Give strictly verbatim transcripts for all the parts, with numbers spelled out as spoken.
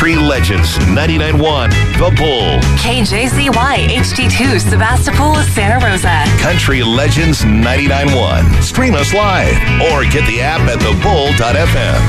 Country Legends ninety-nine point one, The Bull. K J Z Y H D two, Sebastopol, Santa Rosa. Country Legends ninety-nine point one. Stream us live or get the app at the bull dot f m.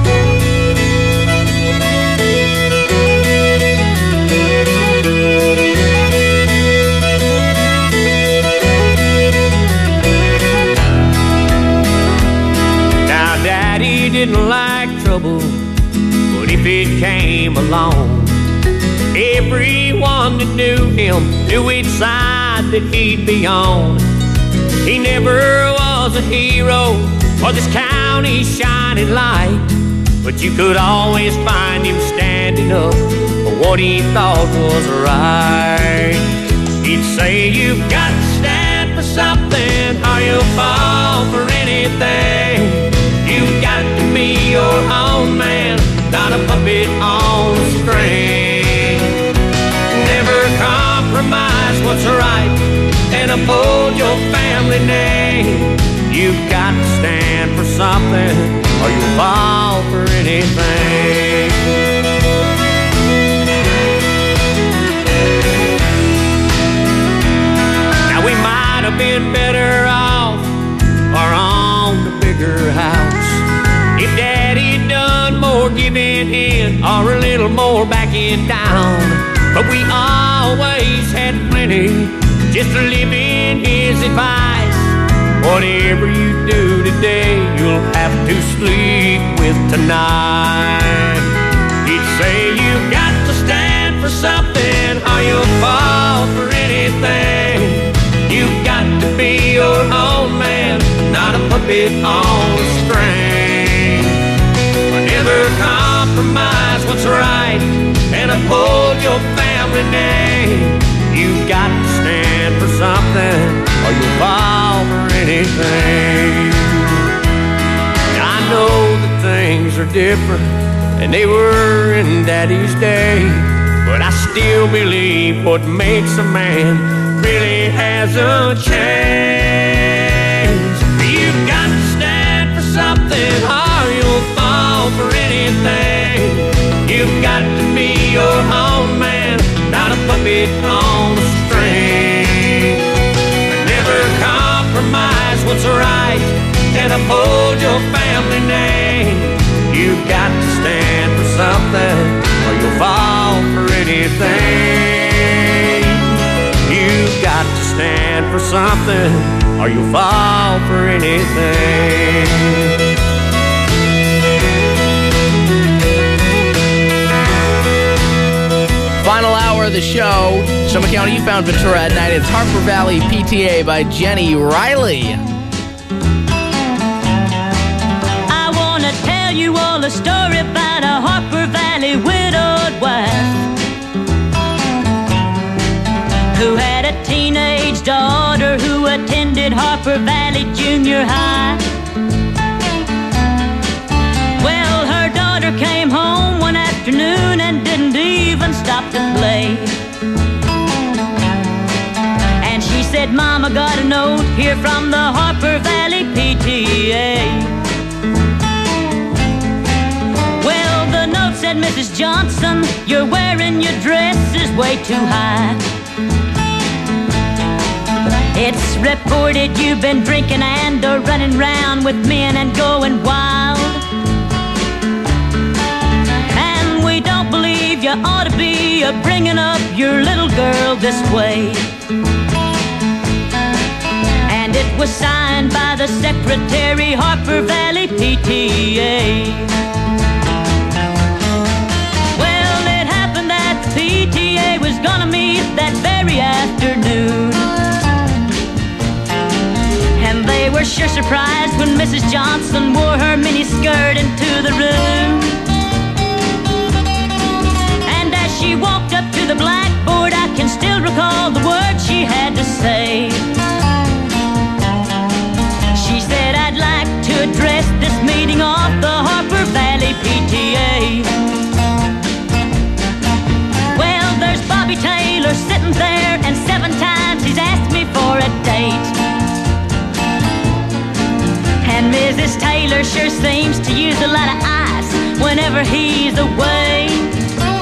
Now, Daddy didn't like trouble, but if it came along, everyone that knew him knew which side that he'd be on. He never was a hero or this county's shining light, but you could always find him standing up for what he thought was right. He'd say, you've got to stand for something or you'll fall for anything. You've got to be your own man, not a puppet on a string. Never compromise what's right and uphold your family name. You've got to stand for something or you'll fall for anything. Now we might have been better off or on the bigger house if Daddy'd done more giving in or a little more backing down. But we always had plenty just to live in his advice. Whatever you do today, you'll have to sleep with tonight. He'd say, you've got to stand for something or you'll fall for anything. You've got to be your own man, not a puppet on a string. Never compromise what's right and uphold your family name. You've got to stand for something or you'll fall for anything. I know that things are different than they were in Daddy's day, but I still believe what makes a man really hasn't changed. You've got to stand for something or you'll fall for anything. You've got to be your own man, not a puppet on a string. Never compromise what's right and uphold your family name. You've got to stand for something or you'll fall for anything. You've got to stand for something or you'll fall for anything. Final hour of the show. Sonoma County Youth-Bound Ventura at night. It's Harper Valley P T A by Jenny Riley. I want to tell you all a story about a Harper Valley widowed wife who had a teenage daughter who attended Harper Valley Junior High. Well, her daughter came home one afternoon and didn't even stop to play. And she said, Mama, got a note here from the Harper Valley P T A. Well, the note said, Missus Johnson, you're wearing your dress is way too high. It's reported you've been drinking and are running round with men and going wild. And we don't believe you ought to be a bringing up your little girl this way. And it was signed by the secretary, Harper Valley P T A. Well, it happened that the P T A was gonna meet that very afternoon. And they were sure surprised when Missus Johnson wore her miniskirt into the room. And as she walked up to the blackboard, I can still recall the words she had to say. She said, I'd like to address this meeting of the Harper Valley P T A. Well, there's Bobby Taylor sitting there, and seven times he's asked me for a date. And Missus Taylor sure seems to use a lot of ice whenever he's away.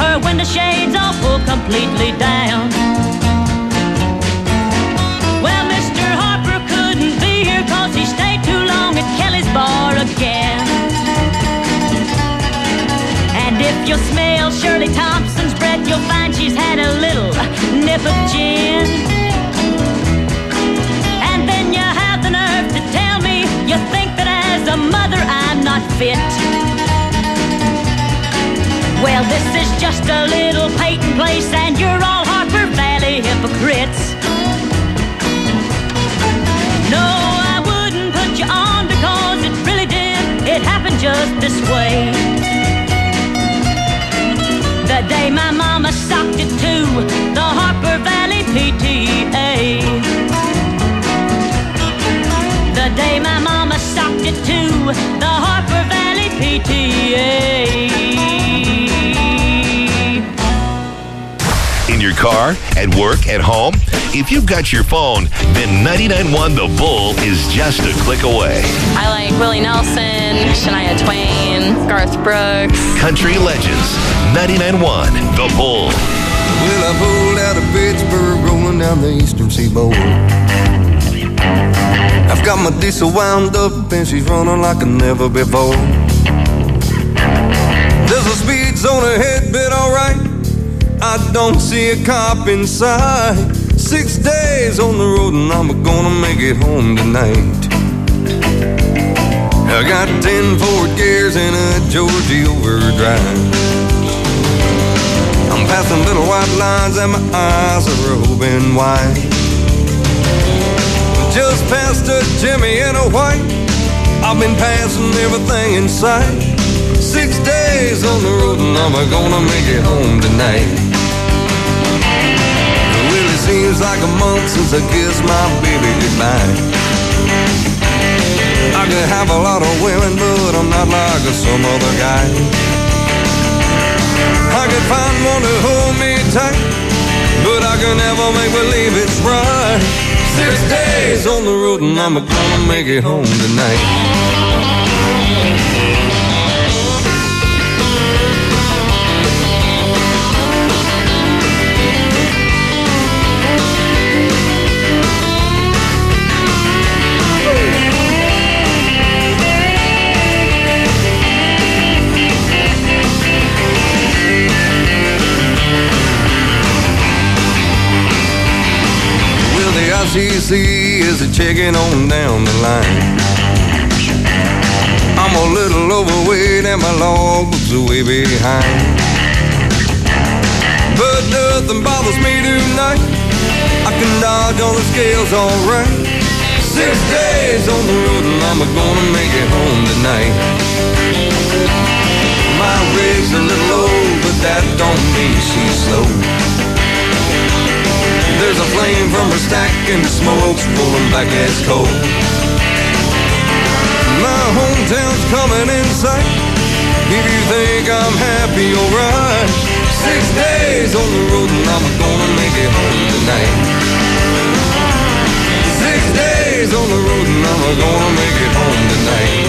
her window shades all pulled completely down. Well, Mister Harper couldn't be here cause he stayed too long at Kelly's bar again. And if you smell Shirley Thompson's breath, you'll find she's had a little nip of gin. And then you have the nerve to tell me you think that as a mother I'm not fit. Well, this is just a little Peyton place and you're all Harper Valley hypocrites. No, I wouldn't put you on because it really did. It happened just this way. The day my mama socked it to the Harper Valley P T A. The day my mama socked it to the Harper Valley P T A. In your car, at work, at home, if you've got your phone, then ninety-nine point one The Bull is just a click away. I like Willie Nelson, Shania Twain, Garth Brooks. Country Legends, ninety-nine point one The Bull. Well, I pulled out of Pittsburgh, rolling down the eastern seaboard. I've got my diesel wound up and she's running like never before. There's a speed zone ahead, but alright, I don't see a cop inside. Six days on the road and I'm gonna make it home tonight. I got ten Ford gears and a Georgie overdrive. I'm passing little white lines and my eyes are open wide. Just past a Jimmy and a white, I've been passing everything in sight. Six days on the road and I'm gonna make it home tonight. Well, it seems like a month since I kissed my baby goodbye. I could have a lot of women, but I'm not like some other guy. I could find one to hold me tight, but I can never make believe it's right. Six days on the road and I'm gonna make it home tonight. I C C is a checking on down the line. I'm a little overweight and my logbook's way behind. But nothing bothers me tonight. I can dodge all the scales alright. Six days on the road and I'm gonna make it home tonight. My rig's a little old, but that don't mean she's slow. There's a flame from her stack and the smoke's pulling back as coal. My hometown's coming in sight. If you think I'm happy, alright. Six days on the road and I'm gonna make it home tonight. Six days on the road and I'm gonna make it home tonight.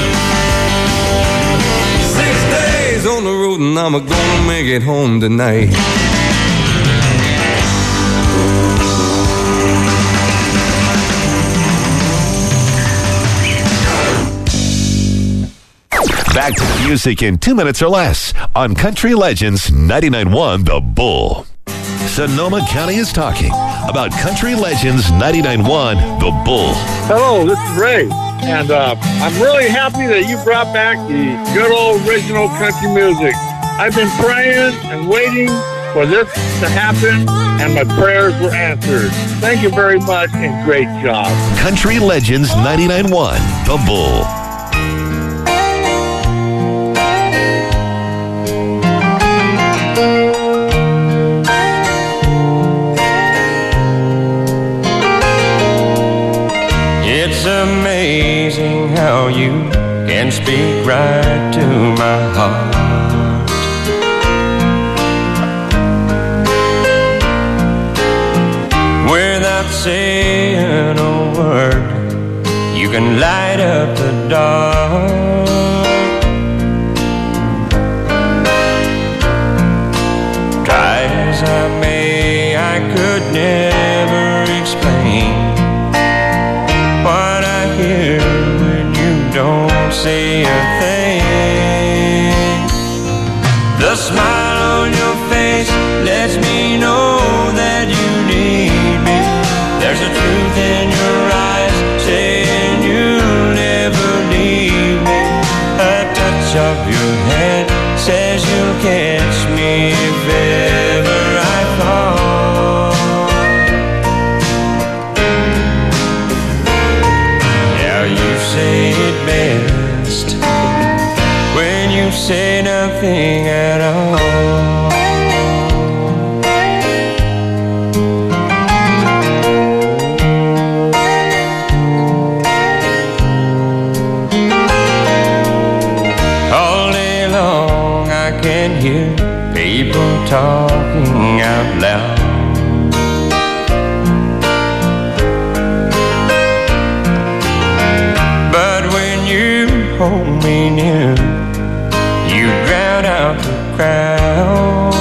Six days on the road and I'm gonna make it home tonight. Back to the music in two minutes or less on Country Legends ninety-nine point one The Bull. Sonoma County is talking about Country Legends ninety-nine point one The Bull. Hello, this is Ray, and uh, I'm really happy that you brought back the good old original country music. I've been praying and waiting for this to happen, and my prayers were answered. Thank you very much, and great job. Country Legends ninety-nine point one The Bull. It's amazing how you can speak right to my heart. Without saying a word, you can light up the dark. as I may, I could never explain what I hear when you don't say a thing. The smile on your face lets me know that you need me. There's a truth in your eyes saying you'll never leave me. A touch of your hand says you'll catch me if ever I fall. Now you say it best when you say nothing at all. Hear people talking out loud. But when you hold me near, you drown out the crowd.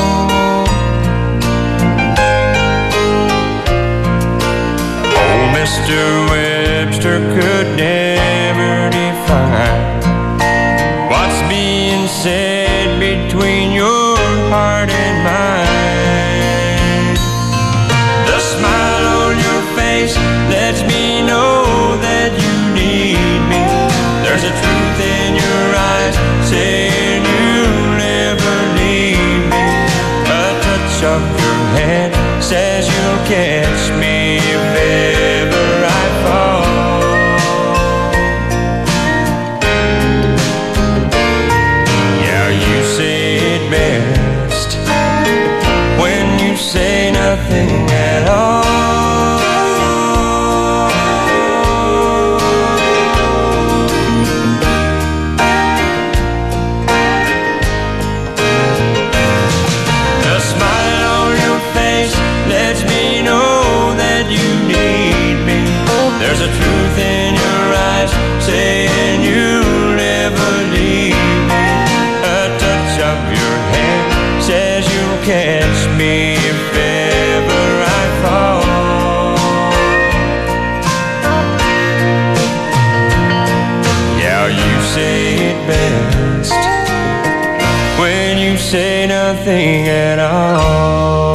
Oh, Mister Webster could never define what's being said between your heart and mine. The smile on your face lets me know that you need me. There's a truth in your eyes saying you'll never leave me. A touch of your hand says you'll catch me if ever I fall. Best when you say nothing at all. The smile on your face lets me know that you need me. There's a truth in your eyes saying you'll never leave me. A touch of your hand says you'll catch me if ever I fall. Yeah, you say it best when you say nothing at all.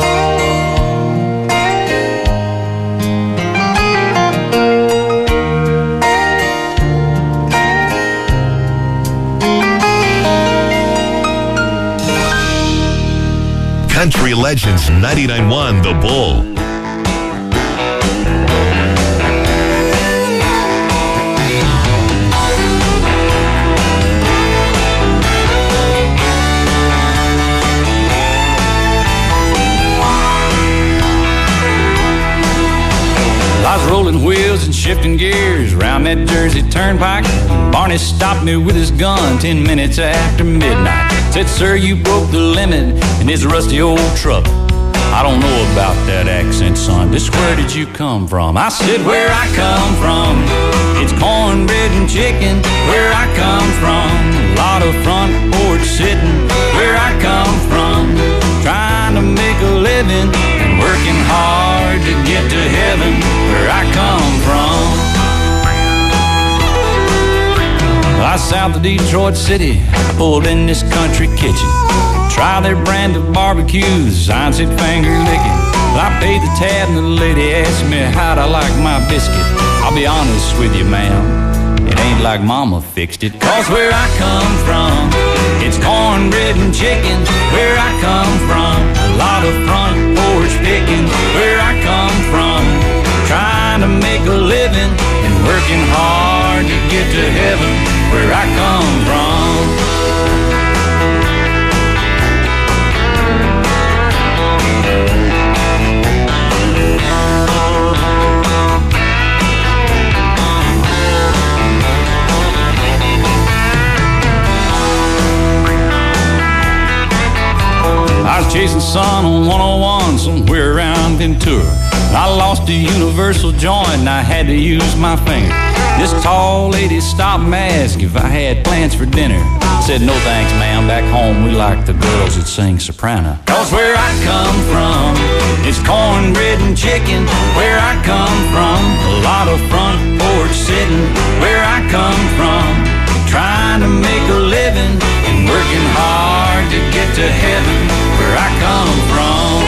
Country Legends ninety-nine point one The Bull. I was rolling wheels and shifting gears around that Jersey Turnpike. Barney stopped me with his gun ten minutes after midnight. Said, sir, you broke the limit in this rusty old truck. I don't know about that accent, son. Just where did you come from? I said, where I come from, it's cornbread and chicken. Where I come from, a lot of front porch sitting. Where I come from, trying to make a living and working hard to get to heaven. Where I come from, I south of Detroit City, I pulled in this country kitchen. Try their brand of barbecues, I said finger licking. I paid the tab and the lady asked me how'd I like my biscuit. I'll be honest with you, ma'am, it ain't like mama fixed it. Cause where I come from, it's cornbread and chicken. Where I come from, a lot of front porch picking. Where I come from, trying to make a living and working hard to get to heaven. Where I come from. I was chasing sun on one oh one somewhere around Ventura. I lost a universal joint and I had to use my finger. This tall lady stopped and asked if I had plans for dinner. Said, no thanks, ma'am. Back home, we like the girls that sing soprano. Cause where I come from, it's cornbread and chicken. Where I come from, a lot of front porch sitting. Where I come from, trying to make a living and working hard to get to heaven. Where I come from.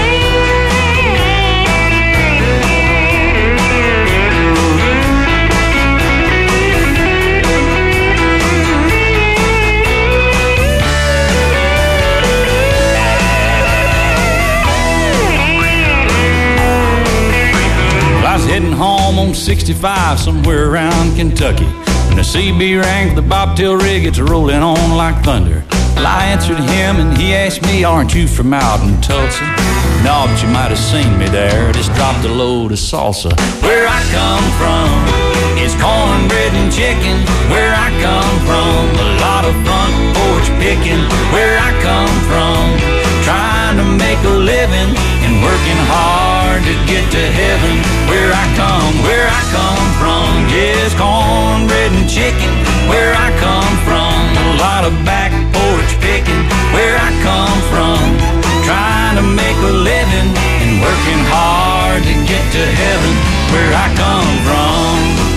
Heading home on sixty-five somewhere around Kentucky. When the C B rang for the bobtail rig, it's rolling on like thunder. Well, I answered him and he asked me, aren't you from out in Tulsa? No, but you might have seen me there. Just dropped a load of salsa. Where I come from, it's cornbread and chicken. Where I come from, a lot of front porch picking. Where I come from, trying to make a living and working hard to get to heaven. Where I come, where I come from, yes, cornbread and chicken. Where I come from, a lot of back porch picking. Where I come from, trying to make a living and working hard to get to heaven. Where I come from,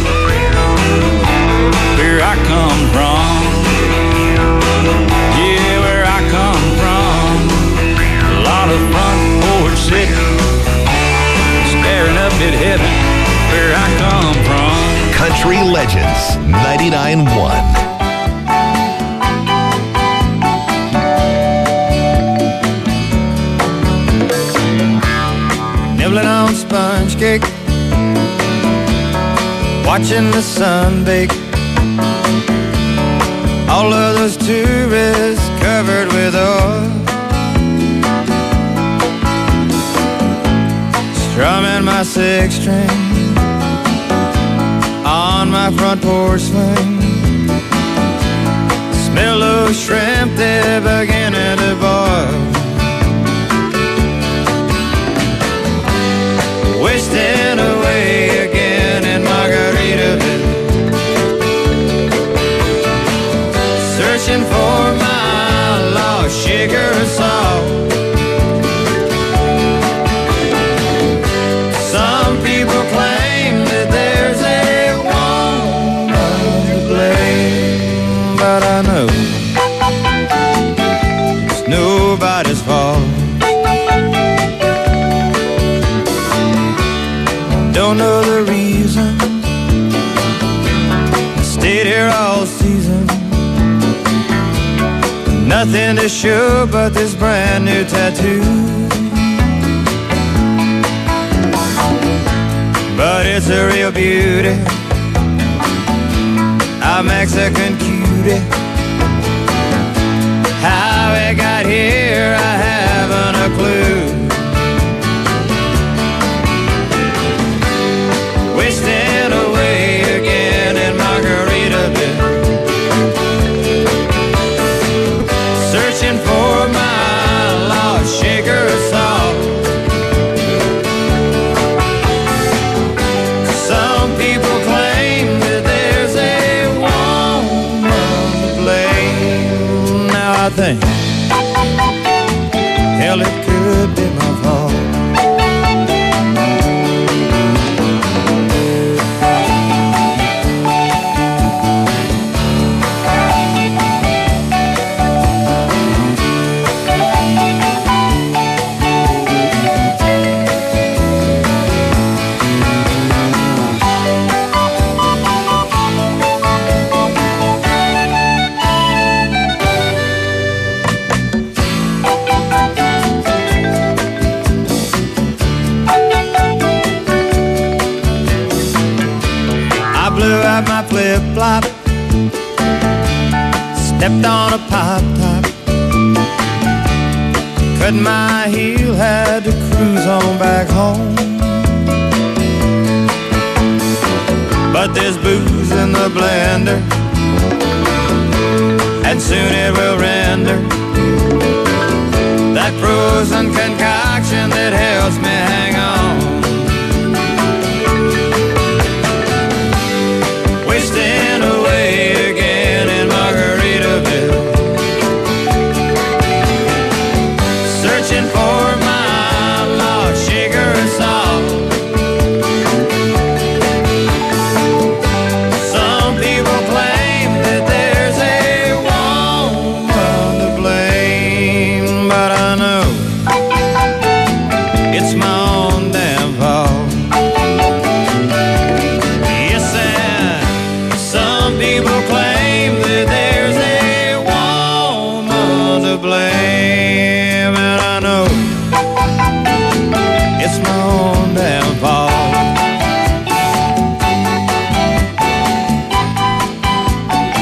where I come from, yeah, where I come from, a lot of front porch sitting, staring up at heaven. Where I come from. Country Legends ninety-nine point one. Nibbling on sponge cake, watching the sun bake. All of those tourists covered with oil, strumming my six string on my front porch swing. Smell those shrimp, they're beginning to boil. Wasting away again in Margaritaville, searching for my lost sugar and salt. Some people claim that there's a woman to blame, but I know it's nobody's fault. Don't know the reason, stayed here all season. Nothing to show but this brand new tattoo, but it's a real beauty, a Mexican cutie. How it got here, I haven't a clue. Wasting away again in Margaritaville, searching for my lost sugar and salt. Some people claim that there's a woman to blame. Now I think, hell, it could be my fault. My flip-flop, stepped on a pop-top, cut my heel, had to cruise on back home. But there's booze in the blender, and soon it will render that frozen concoction that helps me hang on.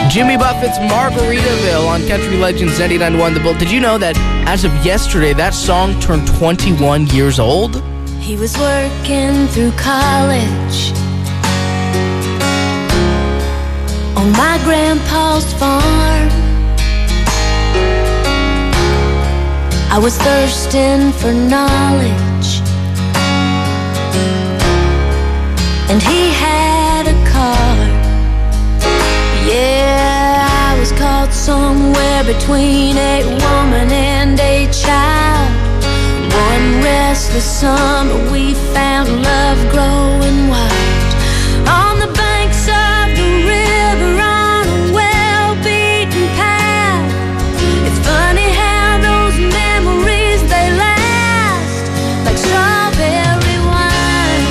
Jimmy Buffett's Margaritaville on Country Legends ninety-nine point one The Bull. Did you know that as of yesterday, that song turned twenty-one years old? He was working through college on my grandpa's farm. I was thirsting for knowledge, and he had a car. Yeah, I was caught somewhere between a woman and a child. One restless summer we found love growing wild on the banks of the river on a well-beaten path. It's funny how those memories, they last like strawberry wine.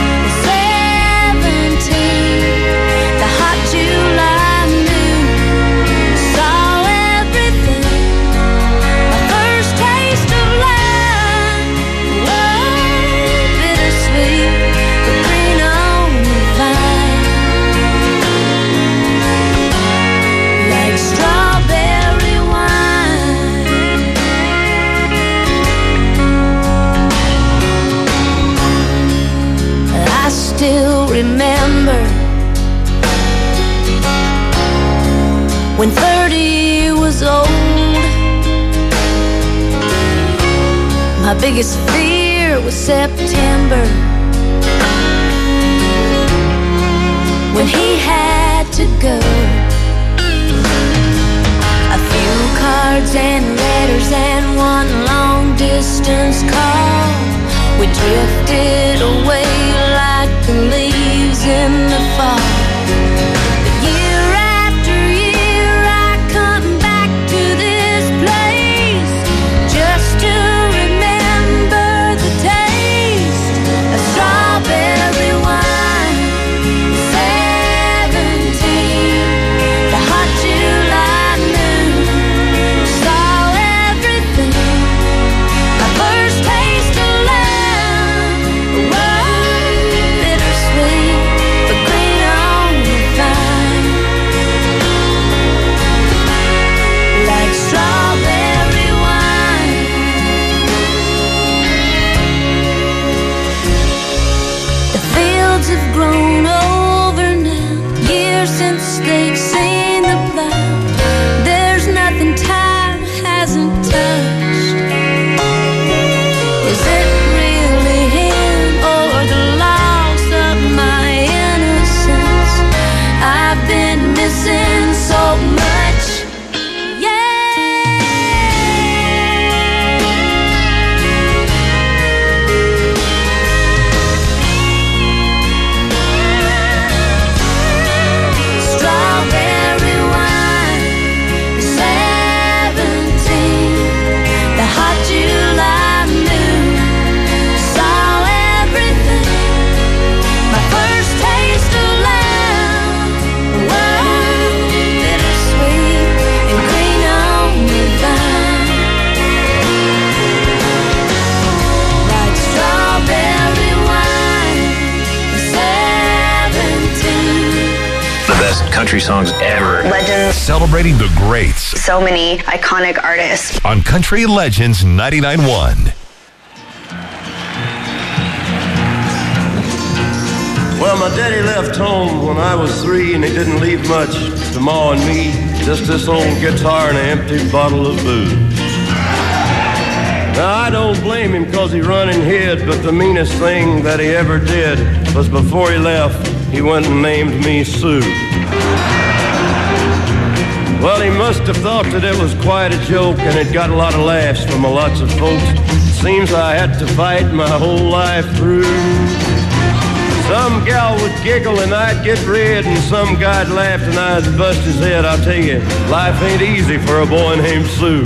Seventeen, the hot July noon, saw everything. My first taste of love, whoa, bittersweet, but green on the vine, like strawberry wine. I still remember when thirty was old. My biggest fear was September, when he had to go. A few cards and letters and one long distance call. We drifted away like the leaves in the fall. But year after year I come back to this place just to remember the taste of strawberry wine. Seventeen, the hot July noon, saw everything. My first taste of love, whoa, bittersweet, but green on the vine, like strawberry wine. The fields have grown over now, years since they've seen the plow. There's nothing time hasn't touched. Is it really him or the loss of my innocence? I've been missing so much. Strawberry wine, seventeen, the hot July noon, saw everything. My first taste of love, whoa, bittersweet and green on the vine, like strawberry wine, seventeen. The best country songs ever. Legends. Celebrating the greats So many iconic artists. on Country Legends ninety-nine point one. Well, my daddy left home when I was three, and he didn't leave much to Ma and me. Just this old guitar and an empty bottle of booze. Now, I don't blame him because he run and hid, but the meanest thing that he ever did was before he left, he went and named me Sue. Well, he must have thought that it was quite a joke, and it got a lot of laughs from a lots of folks. Seems I had to fight my whole life through. Some gal would giggle and I'd get red, and some guy'd laugh and I'd bust his head. I'll tell you, life ain't easy for a boy named Sue.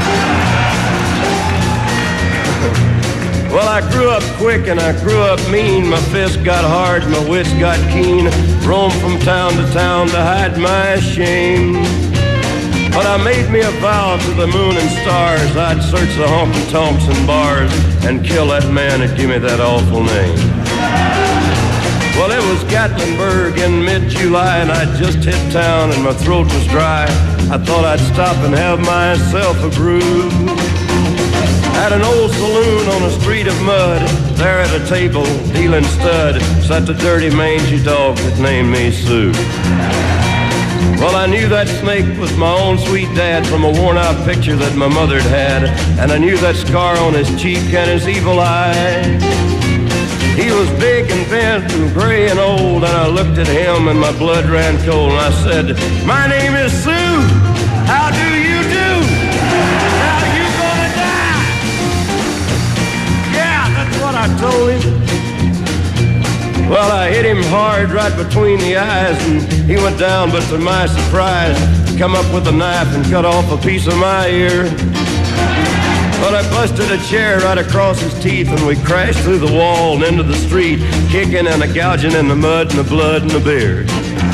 Well, I grew up quick and I grew up mean. My fists got hard, my wits got keen. Roamed from town to town to hide my shame. But I made me a vow to the moon and stars, I'd search the honky-tonks and bars and kill that man that gave me that awful name. Well, it was Gatlinburg in mid-July, and I'd just hit town and my throat was dry. I thought I'd stop and have myself a brew. At an old saloon on a street of mud, there at a table, dealing stud, sat the dirty mangy dog that named me Sue. Well, I knew that snake was my own sweet dad from a worn-out picture that my mother'd had, and I knew that scar on his cheek and his evil eye. He was big and bent and gray and old, and I looked at him and my blood ran cold, and I said, "My name is Sue. How do you do? How you gonna die?" Yeah, that's what I told him. Well, I hit him hard right between the eyes, and he went down, but to my surprise, come up with a knife and cut off a piece of my ear. But I busted a chair right across his teeth, and we crashed through the wall and into the street, kicking and a gouging in the mud and the blood and the beard.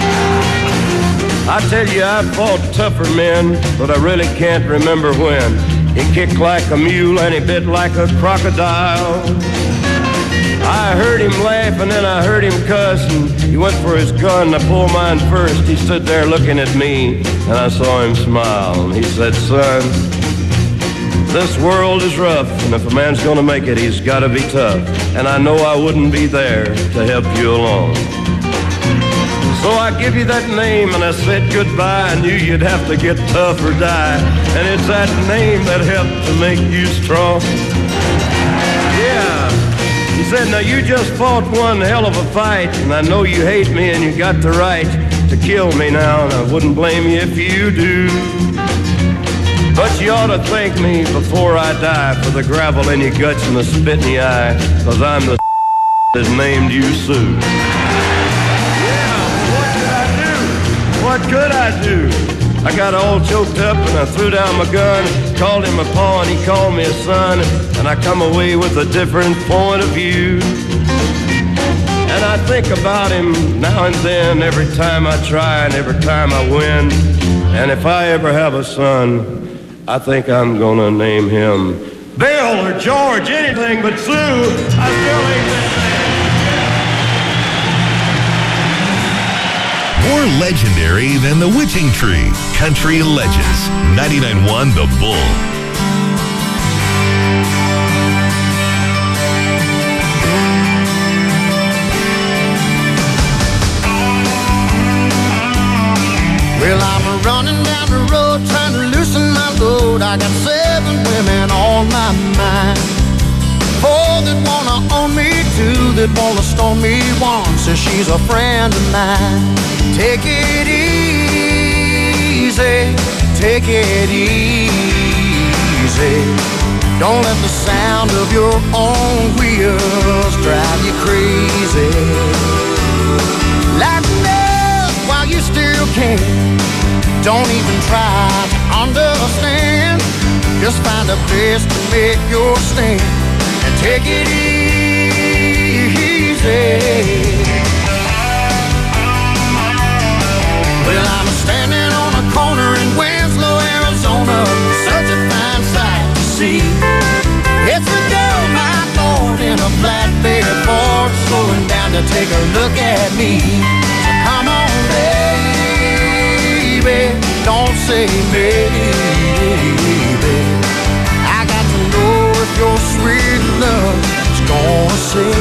I tell you, I fought tougher men, but I really can't remember when. He kicked like a mule and he bit like a crocodile. I heard him laugh and then I heard him cuss, and he went for his gun. I pulled mine first. He stood there looking at me, and I saw him smile. And he said, "Son, this world is rough, and if a man's gonna make it, he's gotta be tough. And I know I wouldn't be there to help you along. So I give you that name, and I said goodbye. I knew you'd have to get tough or die, and it's that name that helped to make you strong." Yeah. He said, "Now you just fought one hell of a fight, and I know you hate me and you got the right to kill me now, and I wouldn't blame you if you do. But you ought to thank me before I die for the gravel in your guts and the spit in your eye, because I'm the that named you Sue." Yeah, what could I do? What could I do? I got all choked up and I threw down my gun, called him a paw and he called me a son, and I come away with a different point of view. And I think about him now and then, every time I try and every time I win. And if I ever have a son, I think I'm gonna name him Bill or George, anything but Sue. I still ain't that. More legendary than the Witching Tree. Country Legends. ninety-nine point one The Bull. Well, I'm running down the road trying to loosen my load. I got seven women on my mind. Four that wanna own me, two that wanna stone me, one says she's a friend of mine. Take it easy, take it easy. Don't let the sound of your own wheels drive you crazy. Lighten up while you still can. Don't even try to understand. Just find a place to make your stand and take it easy. Well, I'm standing on a corner in Winslow, Arizona, such a fine sight to see. It's a girl, my Lord, in a flatbed Ford, slowing down to take a look at me. So come on, baby, don't say maybe. I got to know if your sweet love is gonna say